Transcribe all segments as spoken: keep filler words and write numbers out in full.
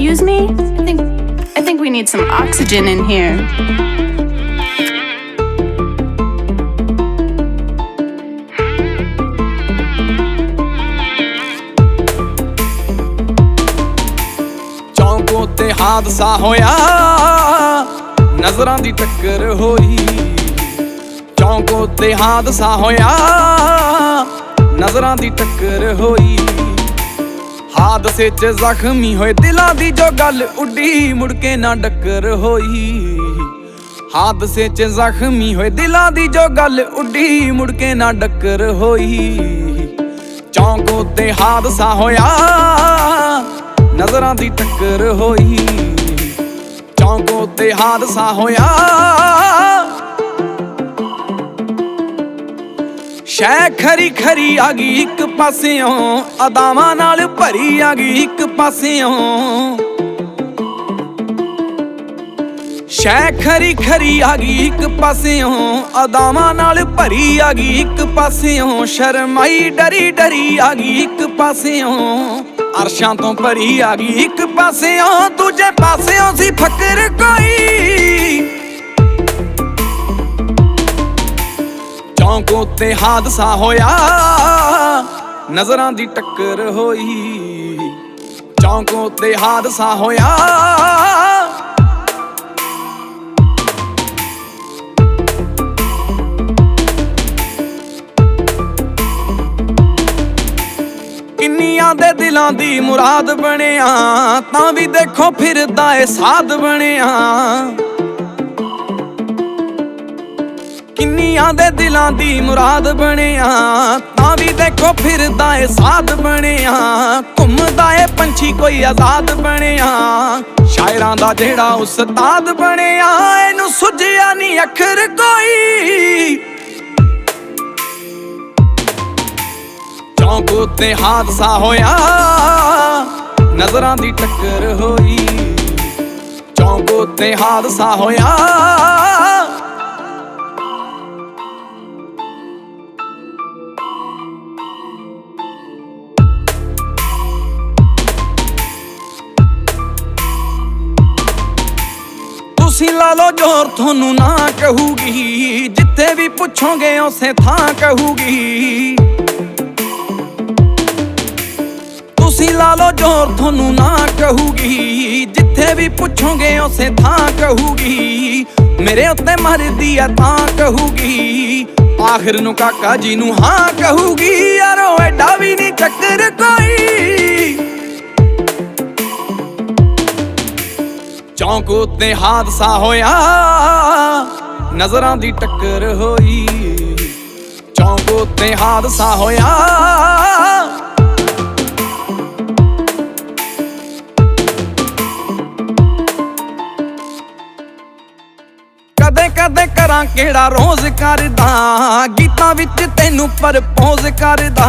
Excuse me? I think I think we need some oxygen in here. ਚੌਂਕ ਉੱਤੇ ਹਾਦਸਾ ਹੋਇਆ, ਨਜ਼ਰਾਂ ਦੀ ਟੱਕਰ ਹੋਈ। ਚੌਂਕ ਉੱਤੇ ਹਾਦਸਾ ਹੋਇਆ, ਨਜ਼ਰਾਂ ਦੀ ਟੱਕਰ ਹੋਈ। ਹਾਦਸੇ 'ਚ ਜ਼ਖਮੀ ਹੋਏ ਦਿਲਾਂ ਦੀ ਜੋ ਗੱਲ ਉੱਡੀ, ਮੁੜ ਕੇ ਨਾ ਡੱਕਰ ਹੋਈ। ਹਾਦਸੇ 'ਚ ਜ਼ਖਮੀ ਹੋਏ ਦਿਲਾਂ ਦੀ ਜੋ ਗੱਲ ਉੱਡੀ, ਮੁੜ ਕੇ ਨਾ ਡੱਕਰ ਹੋਈ। ਚੌਂਕ ਉੱਤੇ ਹਾਦਸਾ ਹੋਇਆ, ਨਜ਼ਰਾਂ ਦੀ ਟੱਕਰ ਹੋਈ। ਚੌਂਕ ਉੱਤੇ ਹਾਦਸਾ ਹੋਇਆ, ਸ਼ੈ ਖਰੀ ਖਰੀ ਆ ਗਈ ਇੱਕ ਪਾਸਿਓਂ, ਅਦਾਵਾਂ ਨਾਲ ਭਰੀ ਆ ਗਈ ਇੱਕ ਪਾਸਿਓਂ। ਸ਼ੈ ਖਰੀ ਖਰੀ ਆ ਗਈ ਇੱਕ ਪਾਸਿਓਂ, ਅਦਾਵਾਂ ਨਾਲ ਭਰੀ ਆ ਗਈ ਇੱਕ ਪਾਸਿਓਂ। ਸ਼ਰਮਾਈ ਡਰੀ ਡਰੀ ਆ ਗਈ ਇੱਕ ਪਾਸਿਓਂ, ਅਰਸ਼ਾਂ ਤੋਂ ਭਰੀ ਆ ਗਈ ਇੱਕ ਪਾਸਿਓਂ। ਦੂਜੇ ਪਾਸਿਓਂ ਸੀ ਫਕਰ ਕੋਈ। ਚੌਂਕ ਉੱਤੇ ਹਾਦਸਾ ਹੋਇਆ, ਨਜ਼ਰਾਂ ਦੀ ਟੱਕਰ ਹੋਈ। ਚੌਂਕ ਉੱਤੇ ਹਾਦਸਾ ਹੋਇਆ, ਕਿੰਨੀਆਂ ਦੇ ਦਿਲਾਂ ਦੀ ਮੁਰਾਦ ਬਣਿਆ, ਤਾਂ ਵੀ ਦੇਖੋ ਫਿਰਦਾ ਏ ਸਾਧ ਬਣਿਆ। ਕਿੰਨੀਆਂ ਦੇ ਦਿਲਾਂ ਦੀ ਮੁਰਾਦ ਬਣਿਆ, ਤਾਂ ਵੀ ਦੇਖੋ ਫਿਰਦਾ ਏ ਸਾਧ ਬਣਿਆ। ਘੁੰਮਦਾ ਏ ਪੰਛੀ ਕੋਈ ਆਜ਼ਾਦ ਬਣਿਆ, ਸ਼ਾਇਰਾਂ ਦਾ ਜਿਹੜਾ ਉਸਤਾਦ ਬਣਿਆ। ਇਹਨੂੰ ਸੁਝਿਆ ਨਹੀਂ ਅੱਖਰ ਕੋਈ। ਚੌਂਕ ਉੱਤੇ ਹਾਦਸਾ ਹੋਇਆ, ਨਜ਼ਰਾਂ ਦੀ ਟੱਕਰ ਹੋਈ। ਚੌਂਕ ਉੱਤੇ ਹਾਦਸਾ ਹੋਇਆ, ਤੁਸੀਂ ਲਾ ਲੋ ਜ਼ੋਰ ਤੁਹਾਨੂੰ ਨਾ ਕਹੂਗੀ, ਜਿੱਥੇ ਵੀ ਪੁੱਛੋਗੇ ਉਸੇ ਥਾਂ ਕਹੂਗੀ। ਤੁਸੀਂ ਲਾ ਲੋ ਜ਼ੋਰ ਤੁਹਾਨੂੰ ਨਾ ਕਹੂਗੀ, ਜਿੱਥੇ ਵੀ ਪੁੱਛੋਗੇ ਉਸੇ ਥਾਂ ਕਹੂਗੀ। ਮੇਰੇ ਉੱਤੇ ਮਰਦੀ ਆ ਤਾਂ ਕਹੂਗੀ, ਆਖਿਰ ਨੂੰ ਕਾਕਾ ਜੀ ਨੂੰ ਹਾਂ ਕਹੂਗੀ। ਯਾਰੋ ਐਡਾ ਵੀ ਨਹੀਂ ਚੱਕਰ ਕੋਈ। ਚੌਂਕ ਉੱਤੇ ਹਾਦਸਾ ਹੋਇਆ, ਨਜ਼ਰਾਂ ਦੀ ਟੱਕਰ ਹੋਈ। ਚੌਂਕ ਉੱਤੇ ਹਾਦਸਾ ਹੋਇਆ, ਕਦੇ ਕਦੇ ਕਰਾਂ ਕਿਹੜਾ ਰੋਜ਼ ਕਰਦਾ, ਗੀਤਾਂ ਵਿੱਚ ਤੈਨੂੰ ਪ੍ਰਪੋਜ਼ ਕਰਦਾ।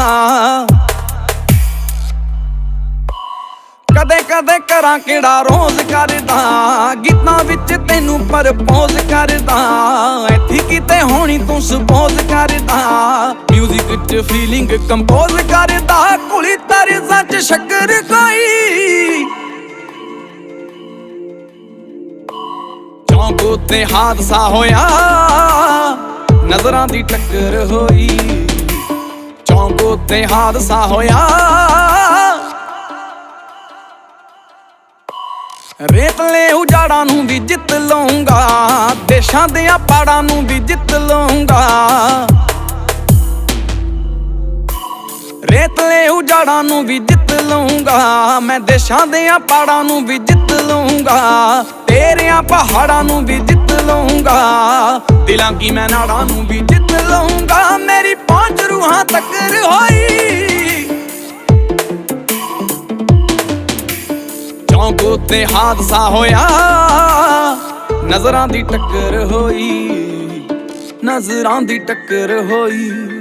ਕਦੇ ਕਦੇ ਕਰਾਂ ਕਿਹੜਾ ਰੋਜ਼ ਕਰਦਾ, ਗੀਤਾਂ ਵਿੱਚ ਤੈਨੂੰ ਪ੍ਰਪੋਜ਼ ਕਰਦਾ। ਇੱਥੇ ਕਿਤੇ ਹੋਣੀ ਤੂੰ ਸਪੋਜ਼ ਕਰਦਾ, ਮਿਊਜ਼ਿਕ 'ਚ ਫੀਲਿੰਗ ਕੰਪੋਜ਼ ਕਰਦਾ। ਕੁਲੀ ਤਰਜ਼ਾਂ 'ਚ ਸ਼ੱਕਰ ਕੋਈ। ਚੌਂਕ ਉੱਤੇ ਹਾਦਸਾ ਹੋਇਆ, ਨਜ਼ਰਾਂ ਦੀ ਟੱਕਰ ਹੋਈ। ਚੌਂਕ ਉੱਤੇ ਹਾਦਸਾ ਹੋਇਆ, ਰੇਤਲੇ ਉਜਾੜਾਂ ਨੂੰ ਵੀ ਜਿੱਤ ਲਊਂਗਾ, ਦੇਸ਼ਾਂ ਦੀਆਂ ਪਾੜਾਂ ਨੂੰ ਵੀ ਜਿੱਤ ਲਊਂਗਾ। ਰੇਤਲੇ ਉਜਾੜਾਂ ਨੂੰ ਵੀ ਜਿੱਤ ਲਊਂਗਾ, ਮੈਂ ਦੇਸ਼ਾਂ ਦੀਆਂ ਪਾੜਾਂ ਨੂੰ ਵੀ ਜਿੱਤ ਲਊਂਗਾ। ਤੇਰਿਆਂ ਪਹਾੜਾਂ ਨੂੰ ਵੀ ਜਿੱਤ ਲਊਂਗਾ, ਦਿਲਾਂ ਕੀ ਮੈਂ ਨਾੜਾਂ ਨੂੰ ਵੀ ਜਿੱਤ ਲਊਂਗਾ। ਮੇਰੀ ਪਹੁੰਚ ਰੂਹਾਂ ਤੱਕ ਹੋਈ। ਚੌਂਕ ਉੱਤੇ ਹਾਦਸਾ ਹੋਇਆ, ਨਜ਼ਰਾਂ ਦੀ ਟੱਕਰ ਹੋਈ। ਨਜ਼ਰਾਂ ਦੀ ਟੱਕਰ ਹੋਈ।